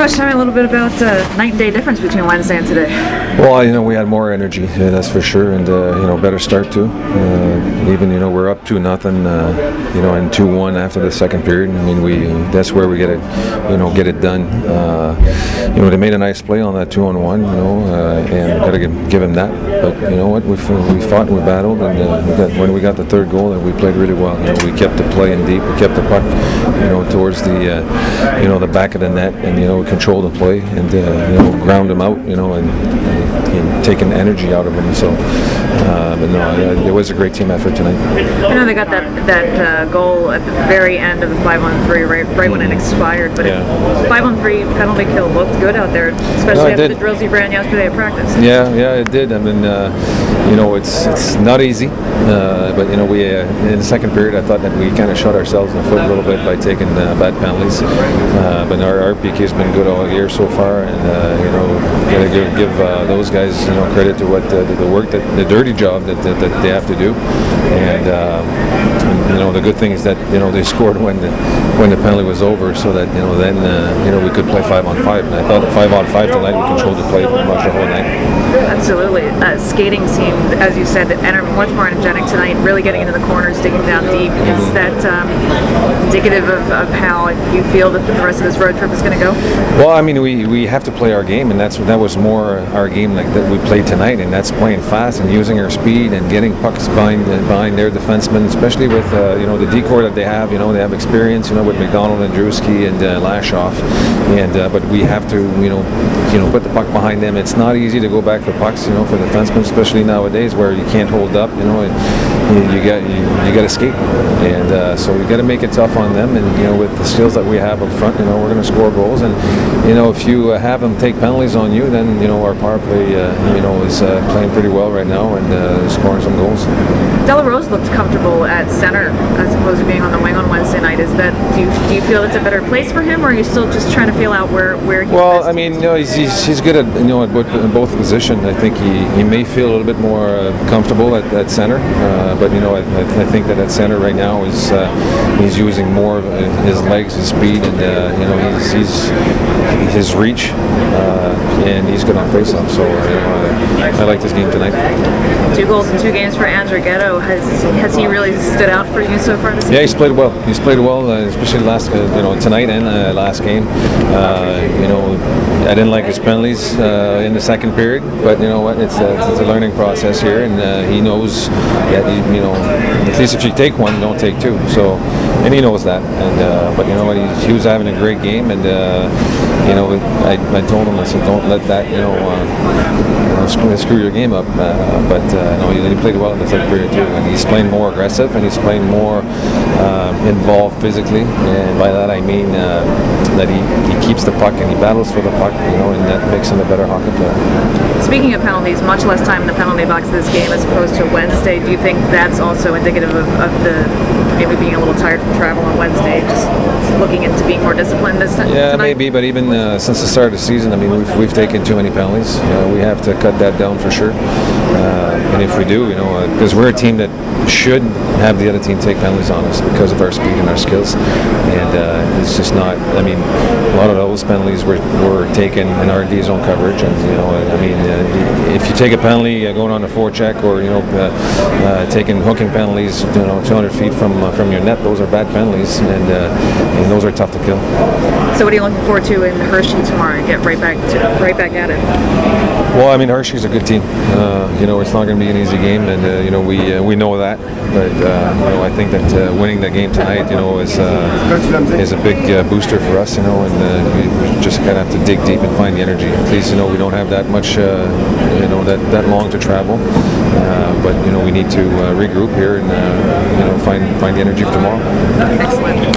Coach, tell me a little bit about night and day difference between Wednesday and today. Well, we had more energy, that's for sure, and better start too. Even we're up 2-0, and 2-1 after the second period. I mean, that's where we get it done. They made a nice play on that 2-on-1, and got to give him that. But you know what, we fought, we battled, and when we got the third goal, we played really well. We kept the play in deep, we kept the puck, towards the back of the net, and we controlled the play and ground them out, and taking energy out of them. So, it was a great team effort tonight. I know they got that goal at the very end of the 5-on-3, right when it expired. But 5-on-3 penalty kill looked good out there, especially after the drills you ran yesterday at practice. Yeah, it did. I mean, it's not easy, but we in the second period I thought that we kind of shot ourselves in the foot a little bit by taking bad penalties. But our PK has been good all year so far, and got to give those guys credit to what the work, the dirty job that they have to do. And the good thing is that they scored when the penalty was over, so that then we could play 5-on-5. And I thought 5-on-5 tonight we controlled the play pretty much the whole night. Absolutely. Skating seemed, as you said, much more energetic tonight, really getting into the corners, digging down deep. Is that indicative of how you feel that the rest of this road trip is going to go? Well, I mean, we have to play our game, and that was more our game like that we played tonight, and that's playing fast and using our speed and getting pucks behind their defensemen, especially with the decor that they have. They have experience, with McDonald and Drewski and Lashoff, and but we have to put the puck behind them. It's not easy to go back for pucks, for defensemen, especially nowadays where you can't hold up, and you got to skate, and so we got to make it tough on them. And with the skills that we have up front, we're going to score goals. And if you have them take penalties on you, then our power play is playing pretty well right now and scoring some goals. Delarose looked comfortable at center as opposed to being on the wing on Wednesday night. Is that do you feel it's a better place for him, or are you still just trying to feel out where he? Well, I mean, he's good at in both positions. I think he may feel a little bit more comfortable at center, but I think that at center right now he's using more of his legs, his speed, and he's his reach, and he's good on faceoff. So I like this game tonight. 2 goals in 2 games for Andrew Ghetto. Has he really stood out for you so far this season? Yeah, he's played well. Especially last tonight and last game. I didn't like his penalties in the second period, but you know what? It's a learning process here, and he knows that at least if you take one, don't take 2. So, and he knows that. And but he was having a great game, and I told him, I said, don't let that screw your game up. But he played well in the third period too, and he's playing more aggressive, and he's playing more involved physically, and by that I mean that he keeps the puck and he battles for the puck, and that makes him a better hockey player. Speaking of penalties, much less time in the penalty box this game as opposed to Wednesday. Do you think that's also indicative of the maybe being a little tired from travel on Wednesday, just looking into being more disciplined this time? Yeah, maybe, but even since the start of the season, I mean, we've taken too many penalties. We have to cut that down for sure. And if we do, because we're a team that should have the other team take penalties on us because of our speed and our skills, and it's just not. I mean, a lot of those penalties were taken in our D zone coverage, and if you take a penalty going on a forecheck or taking hooking penalties, 200 feet from your net, those are bad penalties, and those are tough to kill. So, what are you looking forward to in Hershey tomorrow? And get right back at it. Well, I mean, Hershey's a good team. It's not going to be an easy game, and we know that. But I think that winning the game tonight, is a big booster for us. And we just kind of have to dig deep and find the energy. At least we don't have that much, that long to travel. But we need to regroup here and find the energy for tomorrow. Excellent.